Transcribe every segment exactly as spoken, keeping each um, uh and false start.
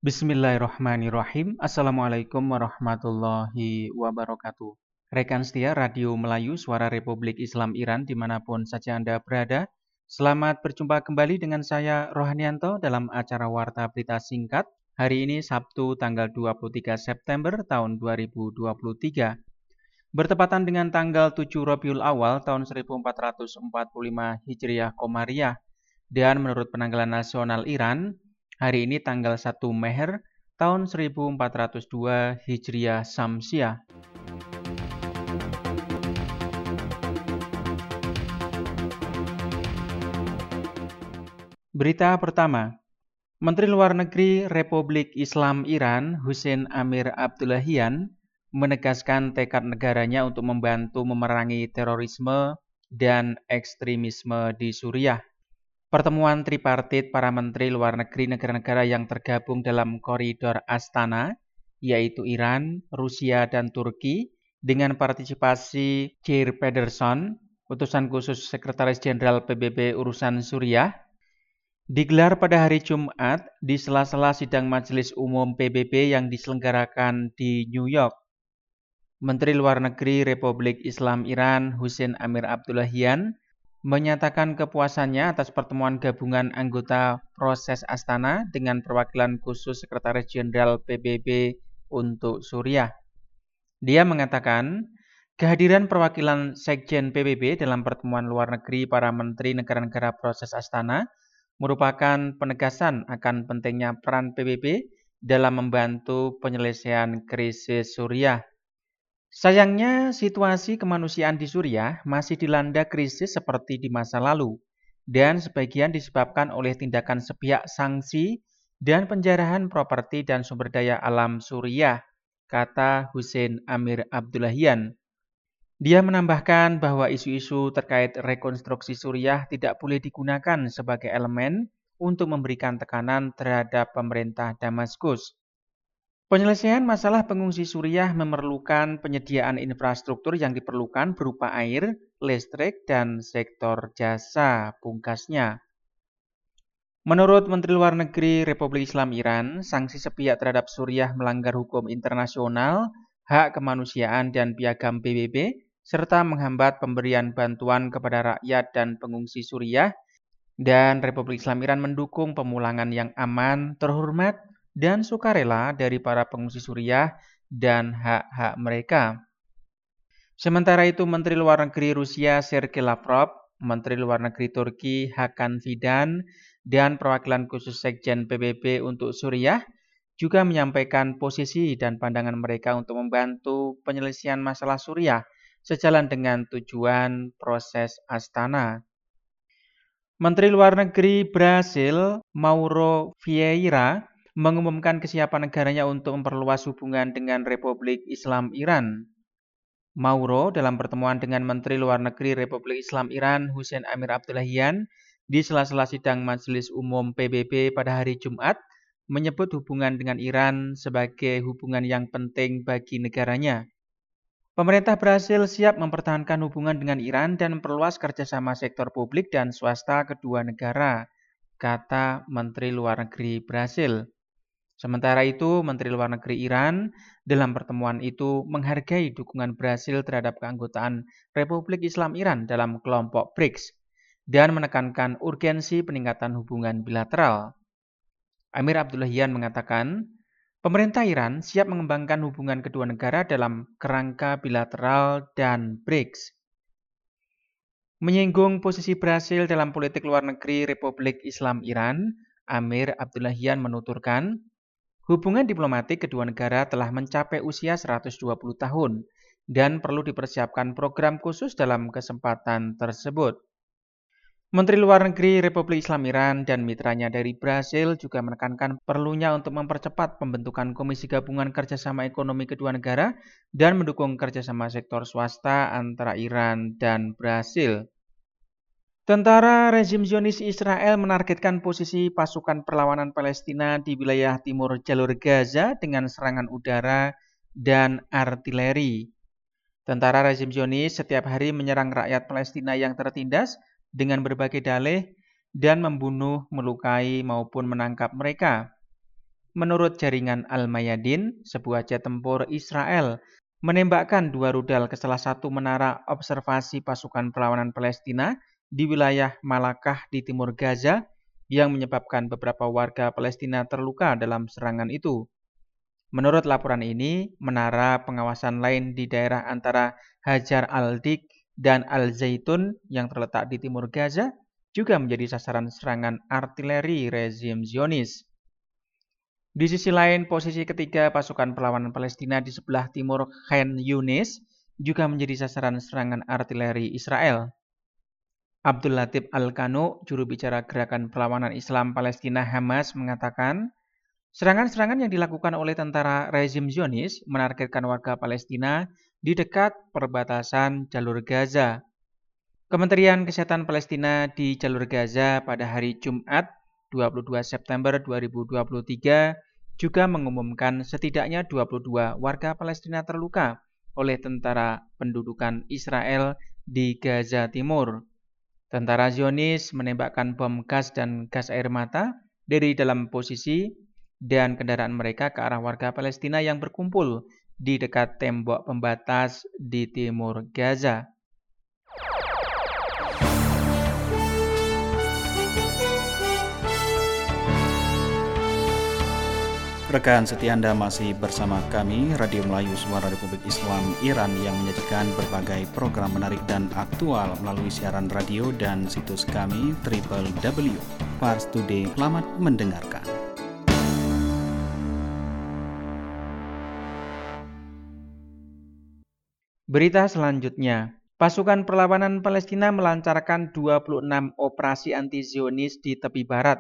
Bismillahirrahmanirrahim. Assalamualaikum warahmatullahi wabarakatuh. Rekan setia Radio Melayu Suara Republik Islam Iran dimanapun saja Anda berada. Selamat berjumpa kembali dengan saya Rohanianto dalam acara Warta Berita Singkat. Hari ini Sabtu tanggal dua puluh tiga September tahun dua ribu dua puluh tiga. Bertepatan dengan tanggal tujuh Rabiul Awal tahun seribu empat ratus empat puluh lima Hijriah Qamariyah. Dan menurut penanggalan nasional Iran, hari ini tanggal satu Meher tahun seribu empat ratus dua Hijriah Syamsiah. Berita pertama, Menteri Luar Negeri Republik Islam Iran Hussein Amir Abdullahian menegaskan tekad negaranya untuk membantu memerangi terorisme dan ekstremisme di Suriah. Pertemuan tripartit para menteri luar negeri negara-negara yang tergabung dalam koridor Astana, yaitu Iran, Rusia, dan Turki, dengan partisipasi Geir Pedersen, utusan khusus Sekretaris Jenderal P B B Urusan Suriah, digelar pada hari Jumat di sela-sela sidang Majelis Umum P B B yang diselenggarakan di New York. Menteri Luar Negeri Republik Islam Iran Hussein Amir Abdullahian menyatakan kepuasannya atas pertemuan gabungan anggota proses Astana dengan perwakilan khusus Sekretaris Jenderal P B B untuk Suriah. Dia mengatakan, kehadiran perwakilan Sekjen P B B dalam pertemuan luar negeri para menteri negara-negara proses Astana merupakan penegasan akan pentingnya peran P B B dalam membantu penyelesaian krisis Suriah. Sayangnya, situasi kemanusiaan di Suriah masih dilanda krisis seperti di masa lalu, dan sebagian disebabkan oleh tindakan sepihak sanksi dan penjarahan properti dan sumber daya alam Suriah, kata Hussein Amir Abdullahian. Dia menambahkan bahwa isu-isu terkait rekonstruksi Suriah tidak boleh digunakan sebagai elemen untuk memberikan tekanan terhadap pemerintah Damaskus. Penyelesaian masalah pengungsi Suriah memerlukan penyediaan infrastruktur yang diperlukan berupa air, listrik, dan sektor jasa, pungkasnya. Menurut Menteri Luar Negeri Republik Islam Iran, sanksi sepihak terhadap Suriah melanggar hukum internasional, hak kemanusiaan, dan piagam P B B, serta menghambat pemberian bantuan kepada rakyat dan pengungsi Suriah, dan Republik Islam Iran mendukung pemulangan yang aman, terhormat, dan sukarela dari para pengungsi Suriah dan hak-hak mereka. Sementara itu, Menteri Luar Negeri Rusia Sergei Lavrov, Menteri Luar Negeri Turki Hakan Fidan, dan perwakilan khusus Sekjen P B B untuk Suriah juga menyampaikan posisi dan pandangan mereka untuk membantu penyelesaian masalah Suriah sejalan dengan tujuan proses Astana. Menteri Luar Negeri Brasil Mauro Vieira mengumumkan kesiapan negaranya untuk memperluas hubungan dengan Republik Islam Iran. Mauro dalam pertemuan dengan Menteri Luar Negeri Republik Islam Iran Hussein Amir Abdullahian di sela-sela sidang Majelis Umum P B B pada hari Jumat menyebut hubungan dengan Iran sebagai hubungan yang penting bagi negaranya. Pemerintah Brasil siap mempertahankan hubungan dengan Iran dan memperluas kerjasama sektor publik dan swasta kedua negara, kata Menteri Luar Negeri Brasil. Sementara itu, Menteri Luar Negeri Iran dalam pertemuan itu menghargai dukungan Brasil terhadap keanggotaan Republik Islam Iran dalam kelompok B R I C S dan menekankan urgensi peningkatan hubungan bilateral. Amir Abdullahian mengatakan, pemerintah Iran siap mengembangkan hubungan kedua negara dalam kerangka bilateral dan B R I C S. Menyinggung posisi Brasil dalam politik luar negeri Republik Islam Iran, Amir Abdullahian menuturkan, hubungan diplomatik kedua negara telah mencapai usia seratus dua puluh tahun dan perlu dipersiapkan program khusus dalam kesempatan tersebut. Menteri Luar Negeri Republik Islam Iran dan mitranya dari Brasil juga menekankan perlunya untuk mempercepat pembentukan Komisi Gabungan Kerjasama Ekonomi kedua negara dan mendukung kerjasama sektor swasta antara Iran dan Brasil. Tentara rezim Zionis Israel menargetkan posisi pasukan perlawanan Palestina di wilayah timur jalur Gaza dengan serangan udara dan artileri. Tentara rezim Zionis setiap hari menyerang rakyat Palestina yang tertindas dengan berbagai dalih dan membunuh, melukai maupun menangkap mereka. menurut jaringan Al-Mayadin, sebuah jet tempur Israel menembakkan dua rudal ke salah satu menara observasi pasukan perlawanan Palestina di wilayah Malakah di timur Gaza yang menyebabkan beberapa warga Palestina terluka dalam serangan itu. Menurut laporan ini, menara pengawasan lain di daerah antara Hajar al-Dik dan Al-Zaitun yang terletak di timur Gaza juga menjadi sasaran serangan artileri rezim Zionis. Di sisi lain, posisi ketiga pasukan perlawanan Palestina di sebelah timur Khan Yunis juga menjadi sasaran serangan artileri Israel. Abdul Latif Al-Qanu, juru bicara Gerakan Perlawanan Islam Palestina Hamas, mengatakan, serangan-serangan yang dilakukan oleh tentara rezim Zionis menargetkan warga Palestina di dekat perbatasan jalur Gaza. Kementerian Kesehatan Palestina di jalur Gaza pada hari Jumat dua puluh dua September dua ribu dua puluh tiga juga mengumumkan setidaknya dua puluh dua warga Palestina terluka oleh tentara pendudukan Israel di Gaza Timur. Tentara Zionis menembakkan bom gas dan gas air mata dari dalam posisi dan kendaraan mereka ke arah warga Palestina yang berkumpul di dekat tembok pembatas di timur Gaza. Rekan setia Anda masih bersama kami, Radio Melayu Suara Republik Islam Iran yang menyajikan berbagai program menarik dan aktual melalui siaran radio dan situs kami w w w titik pars today. Selamat mendengarkan. Berita selanjutnya, pasukan perlawanan Palestina melancarkan dua puluh enam operasi anti-Zionis di tepi barat.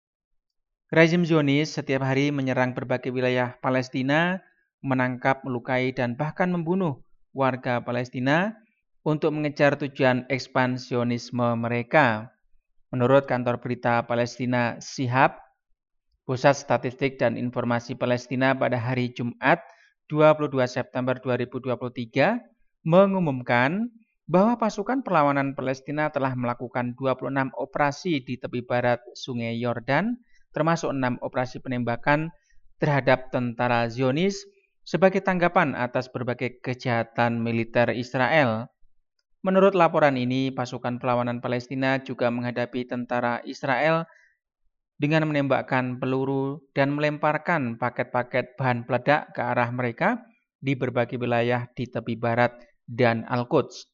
Rezim Zionis setiap hari menyerang berbagai wilayah Palestina, menangkap, melukai, dan bahkan membunuh warga Palestina untuk mengejar tujuan ekspansionisme mereka. Menurut kantor berita Palestina Shihab, Pusat Statistik dan Informasi Palestina pada hari Jumat dua puluh dua September dua ribu dua puluh tiga mengumumkan bahwa pasukan perlawanan Palestina telah melakukan dua puluh enam operasi di tepi barat Sungai Yordan, termasuk enam operasi penembakan terhadap tentara Zionis sebagai tanggapan atas berbagai kejahatan militer Israel. Menurut laporan ini, pasukan perlawanan Palestina juga menghadapi tentara Israel dengan menembakkan peluru dan melemparkan paket-paket bahan peledak ke arah mereka di berbagai wilayah di tepi barat dan Al-Quds.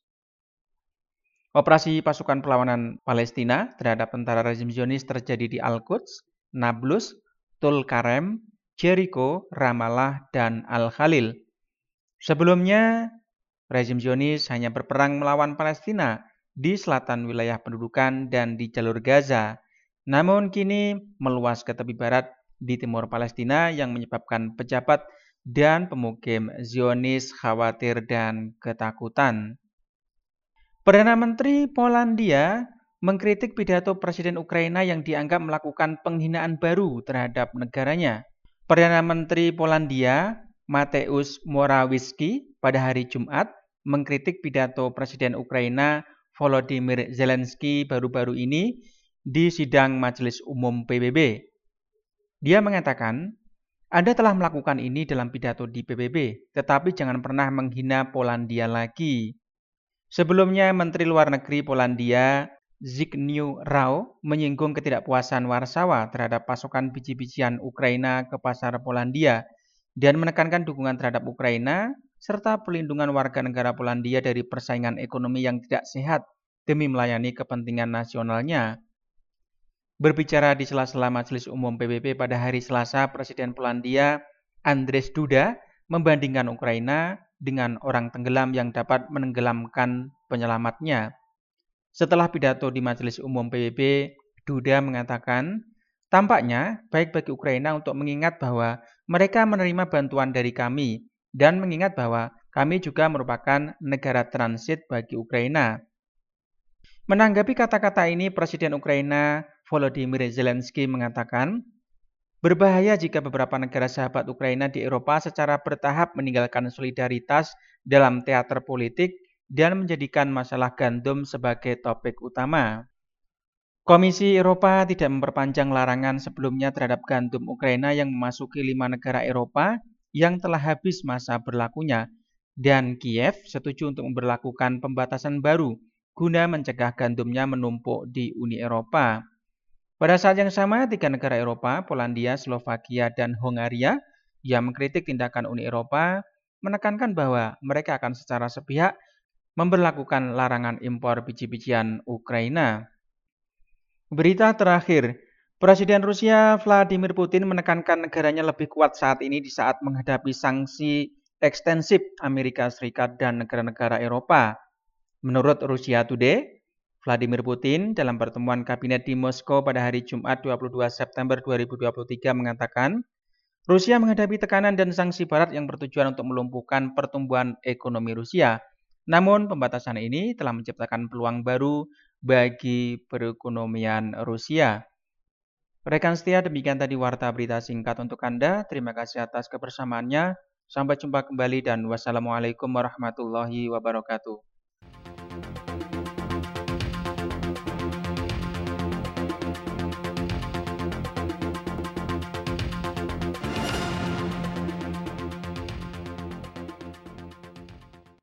Operasi pasukan perlawanan Palestina terhadap tentara rezim Zionis terjadi di Al-Quds, Nablus, Tulkarem, Jericho, Ramallah, dan Al-Khalil. Sebelumnya, rezim Zionis hanya berperang melawan Palestina di selatan wilayah pendudukan dan di jalur Gaza. Namun kini meluas ke tepi barat di timur Palestina yang menyebabkan pejabat dan pemukim Zionis khawatir dan ketakutan. Perdana Menteri Polandia mengkritik pidato Presiden Ukraina yang dianggap melakukan penghinaan baru terhadap negaranya. Perdana Menteri Polandia, Mateusz Morawiecki, pada hari Jumat mengkritik pidato Presiden Ukraina Volodymyr Zelensky baru-baru ini di sidang Majelis Umum P B B. Dia mengatakan, Anda telah melakukan ini dalam pidato di P B B, tetapi jangan pernah menghina Polandia lagi. Sebelumnya, Menteri Luar Negeri Polandia, Zbigniew Rau, menyinggung ketidakpuasan Warsawa terhadap pasokan biji-bijian Ukraina ke pasar Polandia dan menekankan dukungan terhadap Ukraina serta pelindungan warga negara Polandia dari persaingan ekonomi yang tidak sehat demi melayani kepentingan nasionalnya. Berbicara di sela-sela Majelis Umum P B B pada hari Selasa, Presiden Polandia, Andrzej Duda, membandingkan Ukraina dengan orang tenggelam yang dapat menenggelamkan penyelamatnya. Setelah pidato di Majelis Umum P B B, Duda mengatakan, tampaknya baik bagi Ukraina untuk mengingat bahwa mereka menerima bantuan dari kami dan mengingat bahwa kami juga merupakan negara transit bagi Ukraina. Menanggapi kata-kata ini, Presiden Ukraina Volodymyr Zelensky mengatakan, berbahaya jika beberapa negara sahabat Ukraina di Eropa secara bertahap meninggalkan solidaritas dalam teater politik dan menjadikan masalah gandum sebagai topik utama. Komisi Eropa tidak memperpanjang larangan sebelumnya terhadap gandum Ukraina yang memasuki lima negara Eropa yang telah habis masa berlakunya, dan Kiev setuju untuk memberlakukan pembatasan baru guna mencegah gandumnya menumpuk di Uni Eropa. Pada saat yang sama, tiga negara Eropa, Polandia, Slovakia, dan Hongaria, yang mengkritik tindakan Uni Eropa, menekankan bahwa mereka akan secara sepihak memberlakukan larangan impor biji-bijian Ukraina. Berita terakhir, Presiden Rusia Vladimir Putin menekankan negaranya lebih kuat saat ini di saat menghadapi sanksi ekstensif Amerika Serikat dan negara-negara Eropa. Menurut Rusia Today, Vladimir Putin dalam pertemuan kabinet di Moskow pada hari Jumat dua puluh dua September dua ribu dua puluh tiga mengatakan, Rusia menghadapi tekanan dan sanksi Barat yang bertujuan untuk melumpuhkan pertumbuhan ekonomi Rusia. Namun, pembatasan ini telah menciptakan peluang baru bagi perekonomian Rusia. Rekan setia, demikian tadi warta berita singkat untuk Anda. Terima kasih atas kebersamaannya. Sampai jumpa kembali dan wassalamualaikum warahmatullahi wabarakatuh.